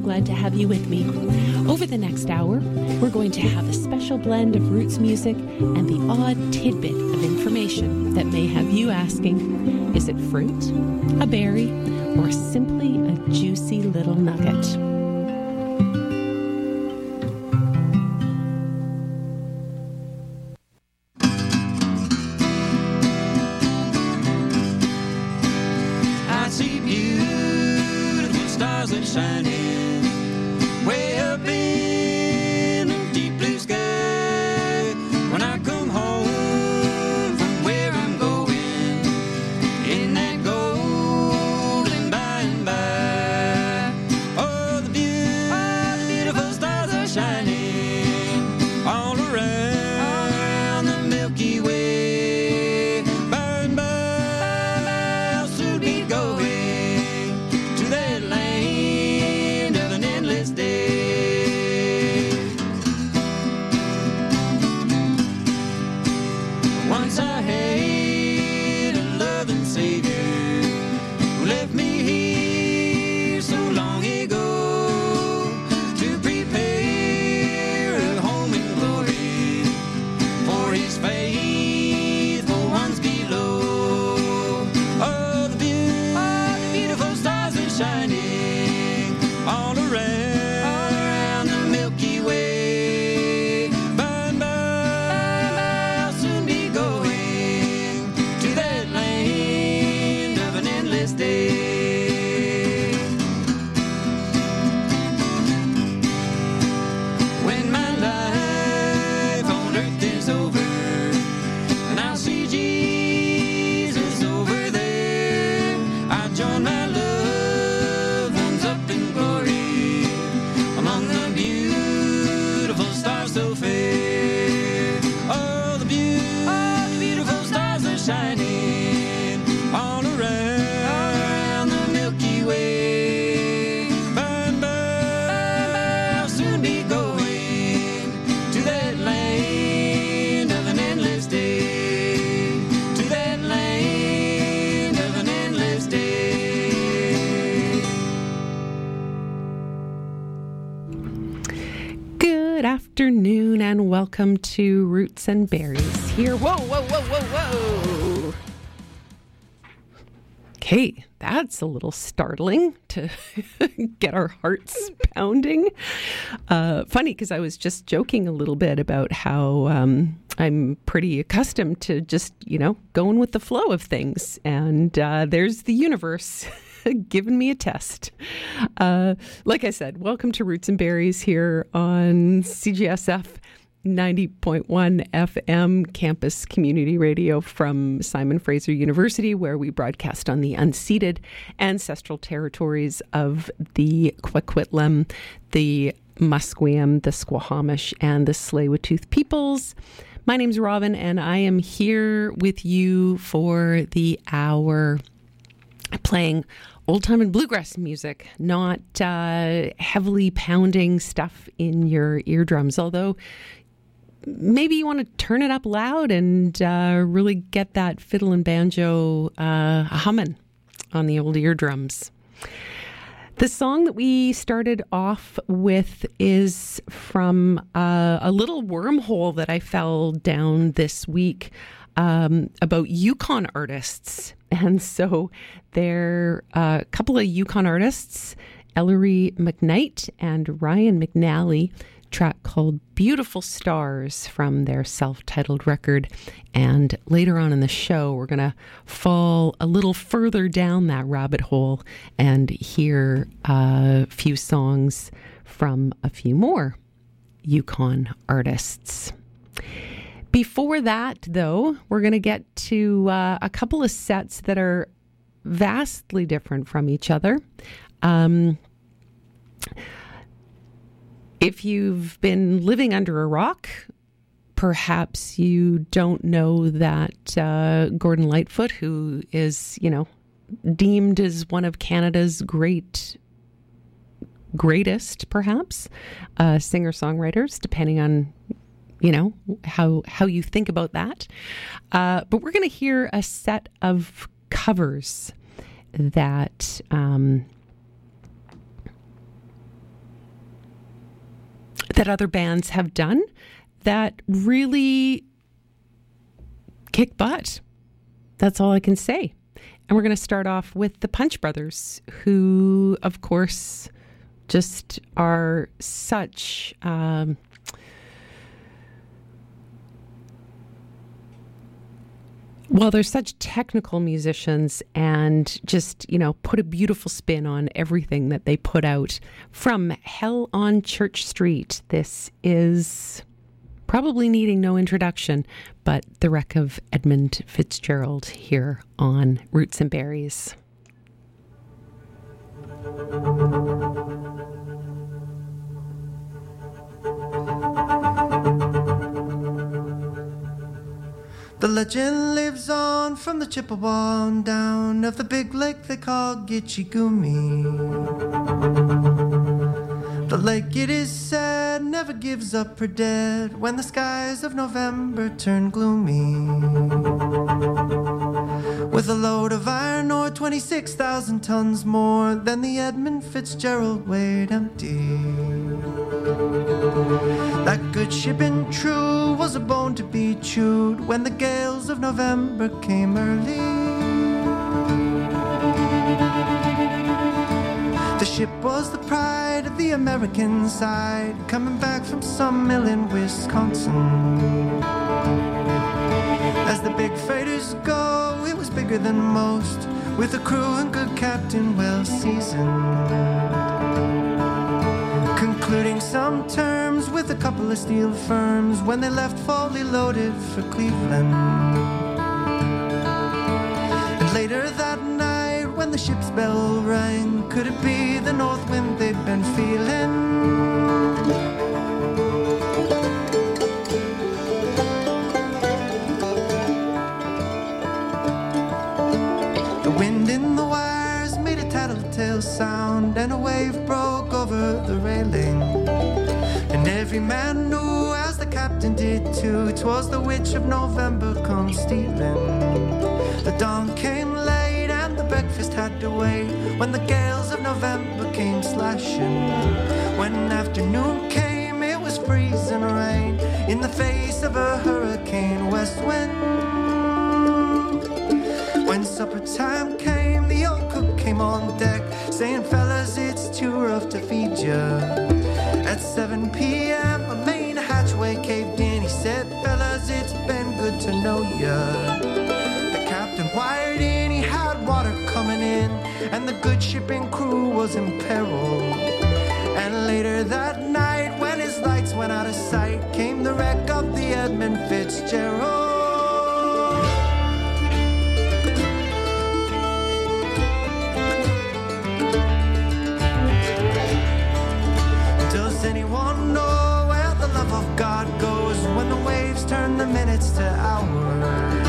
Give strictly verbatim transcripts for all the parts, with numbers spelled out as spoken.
glad to have you with me. Over the next hour, we're going to have a special blend of roots music and the odd tidbit of information that may have you asking, is it fruit, a berry, or simply a juicy little nugget? Afternoon and welcome to Roots and Berries here. Whoa, whoa, whoa, whoa, whoa. Okay, that's a little startling to get our hearts pounding. Uh, funny, because I was just joking a little bit about how um, I'm pretty accustomed to just, you know, going with the flow of things. And uh, there's the universe giving me a test. Uh, like I said, welcome to Roots and Berries here on C G S F ninety point one F M campus community radio from Simon Fraser University, where we broadcast on the unceded ancestral territories of the Coquitlam, the Musqueam, the Squamish, and the Tsleil-Waututh peoples. My name's Robin, and I am here with you for the hour playing old-time and bluegrass music, not uh, heavily pounding stuff in your eardrums, although maybe you want to turn it up loud and uh, really get that fiddle and banjo uh, humming on the old eardrums. The song that we started off with is from uh, a little wormhole that I fell down this week um, about Yukon artists. And so there are a couple of Yukon artists, Ellery McKnight and Ryan McNally, track called Beautiful Stars from their self-titled record. And later on in the show, we're going to fall a little further down that rabbit hole and hear a few songs from a few more Yukon artists. Before that, though, we're going to get to uh, a couple of sets that are vastly different from each other. Um, if you've been living under a rock, perhaps you don't know that uh, Gordon Lightfoot, who is, you know, deemed as one of Canada's great, greatest, perhaps, uh, singer-songwriters, depending on, you know, how how you think about that. Uh, but we're going to hear a set of covers that um, that other bands have done that really kick butt. That's all I can say. And we're going to start off with the Punch Brothers, who, of course, just are such... Um, Well, they're such technical musicians and just, you know, put a beautiful spin on everything that they put out. From Hell on Church Street, this is probably needing no introduction, but the wreck of Edmund Fitzgerald here on Roots and Berries. The legend lives on from the Chippewa on down of the big lake they call Gitchigumi. The lake, it is said, never gives up her dead when the skies of November turn gloomy. With a load of iron ore, twenty-six thousand tons more than the Edmund Fitzgerald weighed empty. That good ship and true was a bone to be chewed when the gales of November came early. The ship was the pride of the American side, coming back from some mill in Wisconsin. As the big freighters go, it was bigger than most, with a crew and good captain well seasoned. Concluding some terms with a couple of steel firms when they left fully loaded for Cleveland. And later that night when the ship's bell rang, could it be the north wind they'd been feeling? The wind in the wires made a tattletale sound, and a wave broke over the railing. And every man knew, as the captain did too, 'twas the witch of November come stealing. The dawn came late and the breakfast had to wait when the gales of November came slashing. When afternoon came, it was freezing rain in the face of a hurricane west wind. When supper time came, the old cook came on deck, saying, fellas, it's too rough to feed ya. At seven p.m. a main hatchway caved in. He said, fellas, it's been good to know ya. The captain wired in, he had water coming in, and the good ship and crew was in peril. And later that night, when his lights went out of sight, came the wreck of the Edmund Fitzgerald. Does anyone know where the love of God goes when the waves turn the minutes to hours?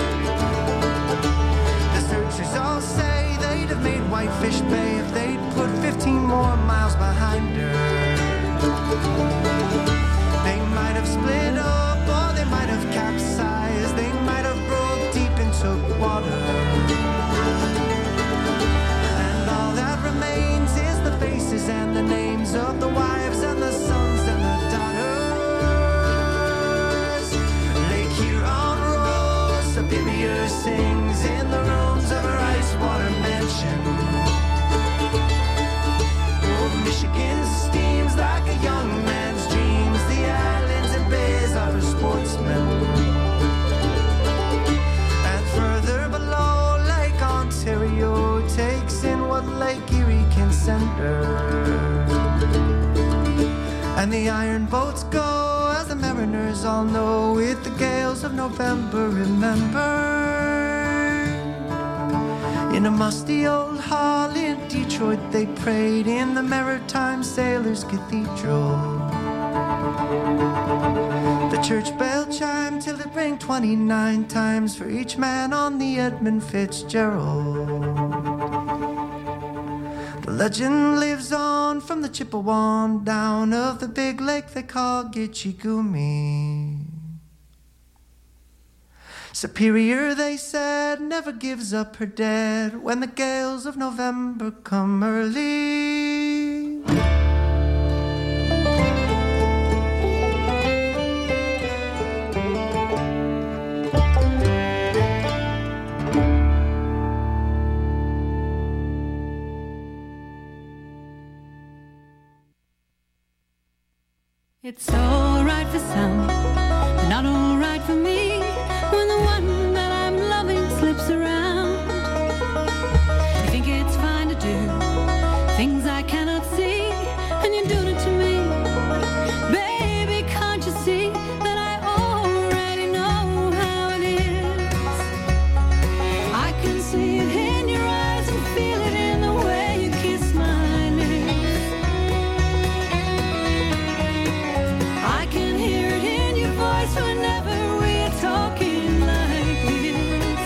The searchers all say they'd have made Whitefish Bay if they'd put fifteen more miles behind her. They might have split up or they might have capsized. They might have broke deep and took water. And all that remains is the faces and the names of the wives and the sons and the daughters. Lake Huron rolls, Superior sings in the rooms of her ice water mansion. Old Michigan steams like a young man's dreams. The islands and bays are for sportsmen. And further below, Lake Ontario takes in what Lake Erie can send her. And the iron boats go, as the mariners all know, with the gales of November, remember. In a musty old hall in Detroit they prayed in the Maritime Sailors Cathedral. The church bell chimed till it rang twenty-nine times for each man on the Edmund Fitzgerald. The legend lives on from the Chippewa down of the big lake they call Gitchigumi. Superior, they said, never gives up her dead when the gales of November come early. It's alright for some, but not alright for me. When the one that I'm loving slips around, you think it's fine to do things I cannot see, and you're doing it to me. Baby, can't you see that I already know how it is? I can see it in your eyes and feel it in the way you kiss my lips. I can hear it in your voice whenever we're talking like this.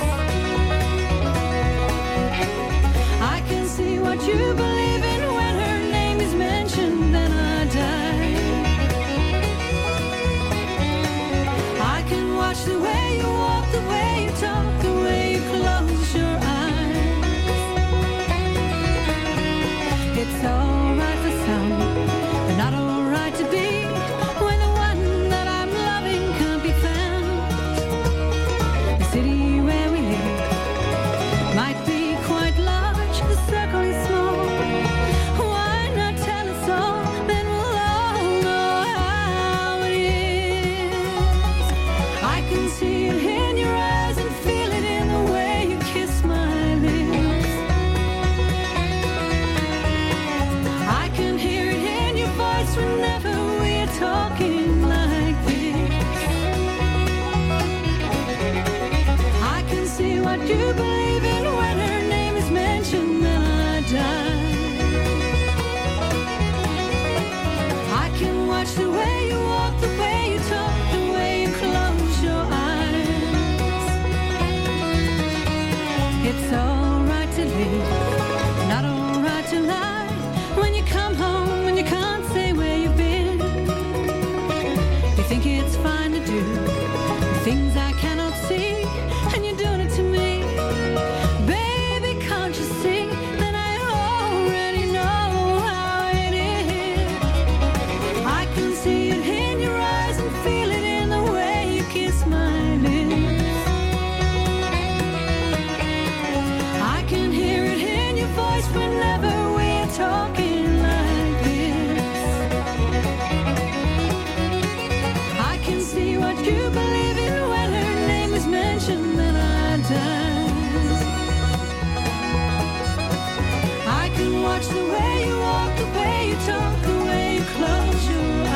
I can see what you believe in when her name is mentioned, then I die. I can watch the way you walk, the way you talk, the way you close your eyes. It's alright for some, but not alright to be when the one that I'm loving can't be found. The city where we live might be quite large, the circle is small. Why not tell us all, then we'll all know how it is. I can see it in your eyes and feel it in the way you kiss my lips. I can hear it in your voice whenever we're talking like this. I can see what you believe in when her name is mentioned, then I die. I can watch the way you walk, the way you talk, the way you close your eyes. It's alright to live, not alright to lie. When you come home and you can't say where you've been, you think it's fine to do things I cannot see, and you're doing it to me. Baby, can't you see that I already know how it is? I can see it in your eyes and feel it in the way you kiss my lips. I can hear it in your voice whenever we're talking like this. I can see what you believe in when her name is mentioned, then I die. I can watch the way you walk, the way you talk, the way you close your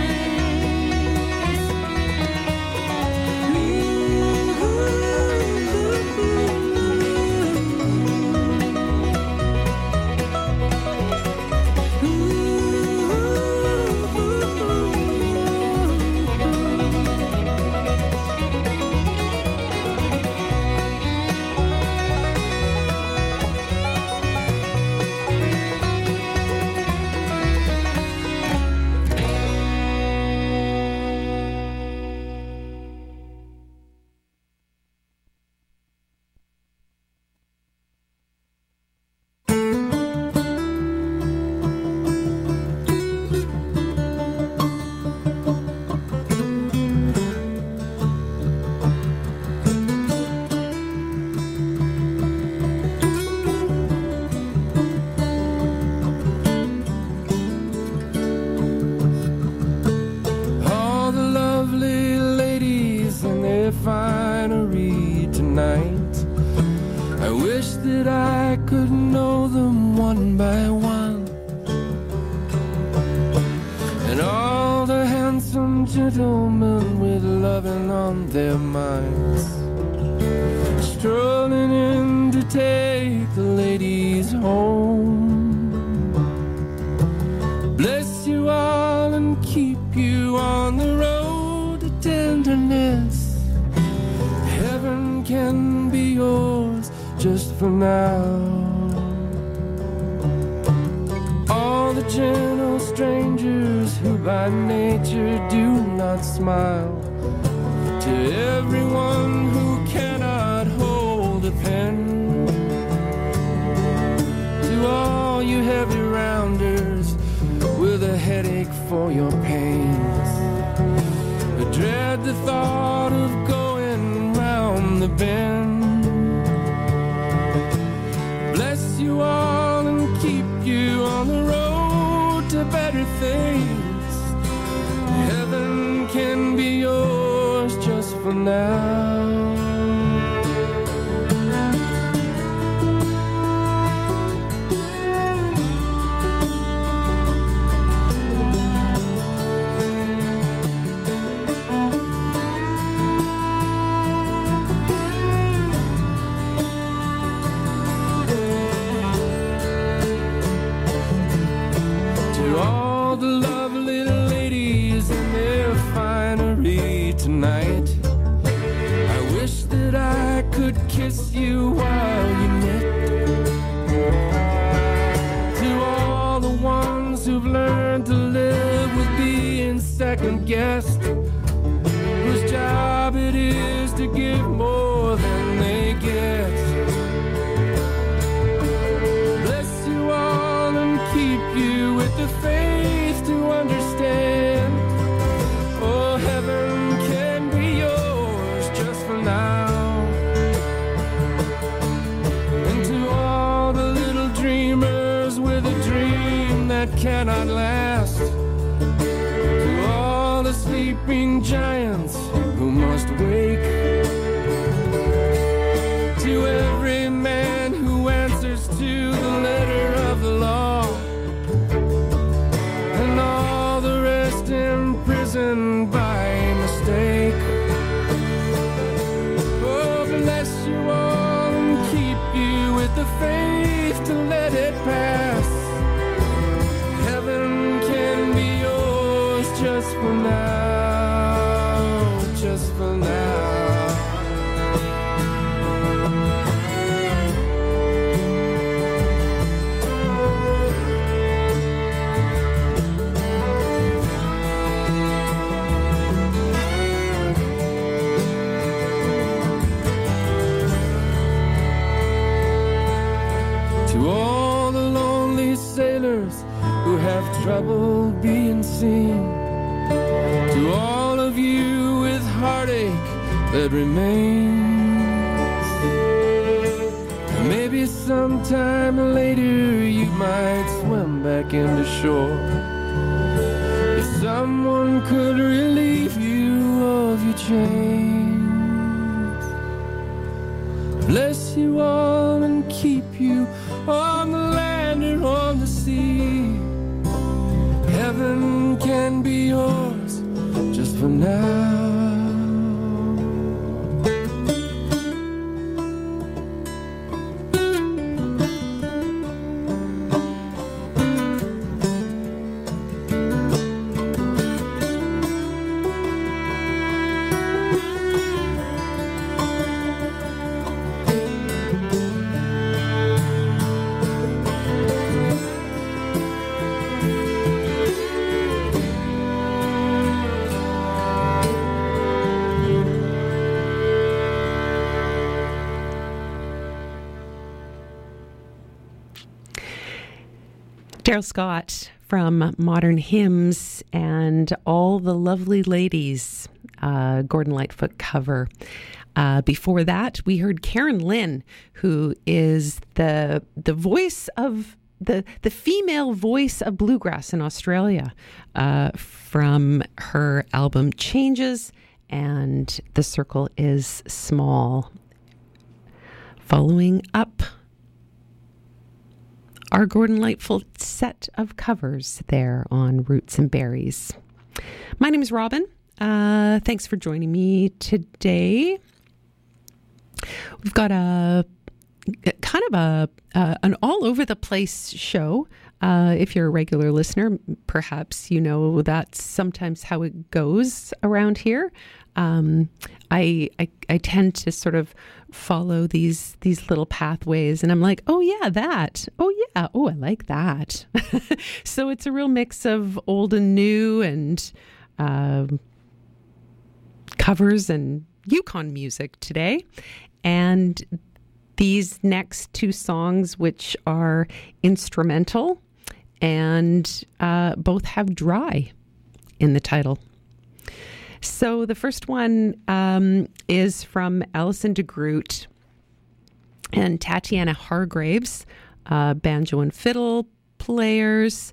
All the lovely ladies in their finery tonight, I wish that I could know them one by one. And all the handsome gentlemen with loving on their minds, strolling in to take the ladies home. Bless you all and keep you on the road to tenderness. Heaven can be yours just for now. All the gentle strangers who by nature do not smile, to everyone who cannot hold a pen, to all you heavy rounders with a headache for your pains, I dread the thought of going round the bend. Bless you all and keep you on the road to better things. for now. Tonight, I wish that I could kiss you while you knit. To all the ones who've learned to live with being second guessed, whose job it is to give more than they get. Bless you all and keep you with the faith to understand. Oh, heaven now. And to all the little dreamers with a dream that cannot last, to all the sleeping giants who must wake, to every man who answers to the letter of the law, and all the rest imprisoned by mistake. Bless you all and keep you with the faith to let it pass. Heaven can be yours just for now, just for now. To all the lonely sailors who have trouble being seen, to all of you with heartache that remains, maybe sometime later you might swim back into shore. If someone could relieve you of your chains, bless you all and keep you on the land or on the sea. Heaven can be yours just for now. Daryl Scott from Modern Hymns and All the Lovely Ladies, uh, Gordon Lightfoot cover. Uh, before that, we heard Karen Lynn, who is the the voice of the the female voice of bluegrass in Australia, uh, from her album Changes and The Circle is Small. Following up, our Gordon Lightfoot set of covers there on Roots and Berries. My name is Robin. Uh, thanks for joining me today. We've got a kind of a uh, an all over the place show. Uh, if you're a regular listener, perhaps you know that's sometimes how it goes around here. Um, I, I I tend to sort of follow these these little pathways, and I'm like, oh yeah, that. Oh yeah, oh I like that. So it's a real mix of old and new, and uh, covers and Yukon music today. And these next two songs, which are instrumental and uh, both have dry in the title. So the first one um, is from Alison DeGroot and Tatiana Hargraves, uh, banjo and fiddle players.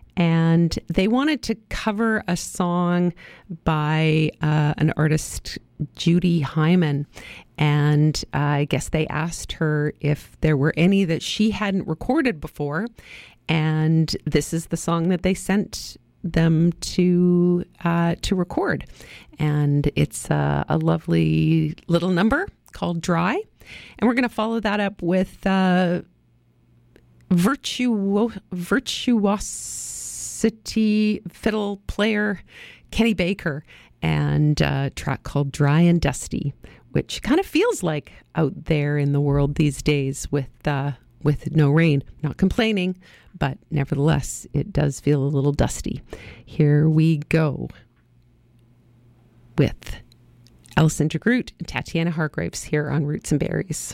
And they wanted to cover a song by uh, an artist Judy Hyman. And uh, I guess they asked her if there were any that she hadn't recorded before. And this is the song that they sent them to uh, to record. And it's uh, a lovely little number called Dry. And we're going to follow that up with uh, virtuo- virtuosity fiddle player Kenny Baker and a track called Dry and Dusty, which kind of feels like out there in the world these days with uh, with no rain. Not complaining, but nevertheless, it does feel a little dusty. Here we go with Alison de Groot and Tatiana Hargreaves here on Roots and Berries.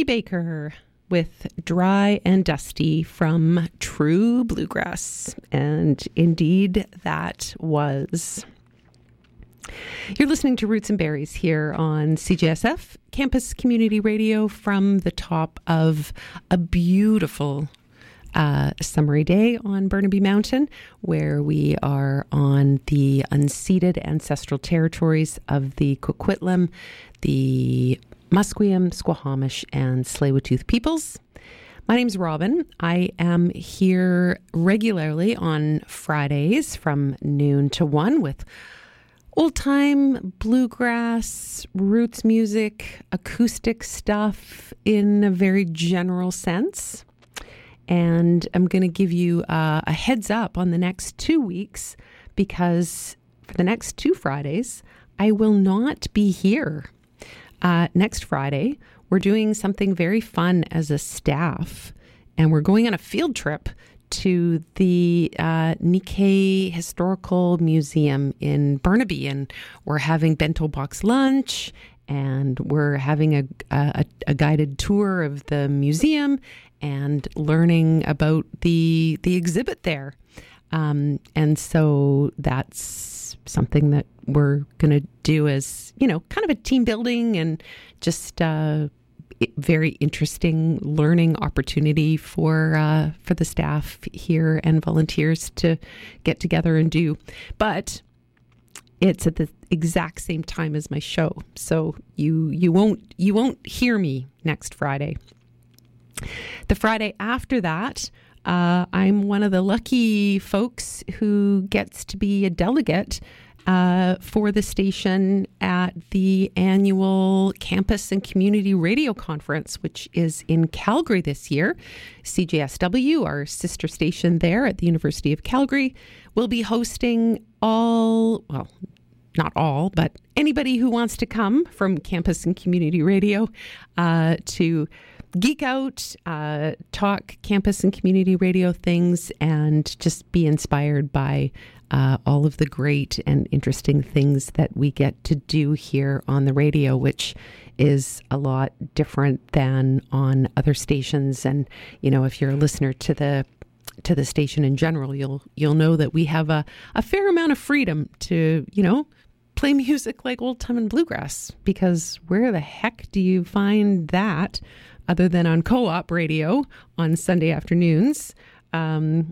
Baker with Dry and Dusty from True Bluegrass. And indeed, that was. You're listening to Roots and Berries here on C J S F, Campus Community Radio, from the top of a beautiful uh, summery day on Burnaby Mountain, where we are on the unceded ancestral territories of the Coquitlam, the Musqueam, Squamish, and Tsleil-Waututh peoples. My name's Robin. I am here regularly on Fridays from noon to one with old-time bluegrass, roots music, acoustic stuff in a very general sense. And I'm going to give you uh, a heads up on the next two weeks because for the next two Fridays, I will not be here. Uh, next Friday, we're doing something very fun as a staff, and we're going on a field trip to the uh, Nikkei Historical Museum in Burnaby, and we're having bento box lunch, and we're having a, a, a guided tour of the museum and learning about the the exhibit there. Um, and so that's something that we're going to do as, you know, kind of a team building and just uh, very interesting learning opportunity for uh, for the staff here and volunteers to get together and do. But it's at the exact same time as my show, so you you won't you won't hear me next Friday. The Friday after that, uh, I'm one of the lucky folks who gets to be a delegate uh, for the station at the annual Campus and Community Radio Conference, which is in Calgary this year. C J S W, our sister station there at the University of Calgary, will be hosting all, well, not all, but anybody who wants to come from Campus and Community Radio uh, to geek out, uh, talk campus and community radio things, and just be inspired by uh, all of the great and interesting things that we get to do here on the radio, which is a lot different than on other stations. And, you know, if you're a listener to the to the station in general, you'll you'll know that we have a, a fair amount of freedom to, you know, play music like old time and bluegrass, because where the heck do you find that other than on co-op radio on Sunday afternoons? Um,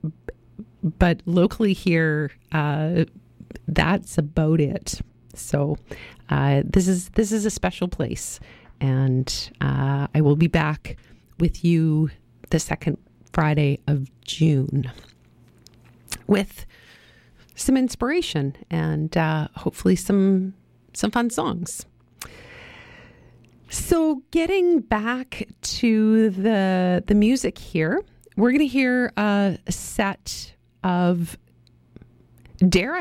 but locally here, uh, that's about it. So uh, this is this is a special place, and uh, I will be back with you the second Friday of June with some inspiration and uh, hopefully some some fun songs. So getting back to the the music here, we're going to hear a set of, dare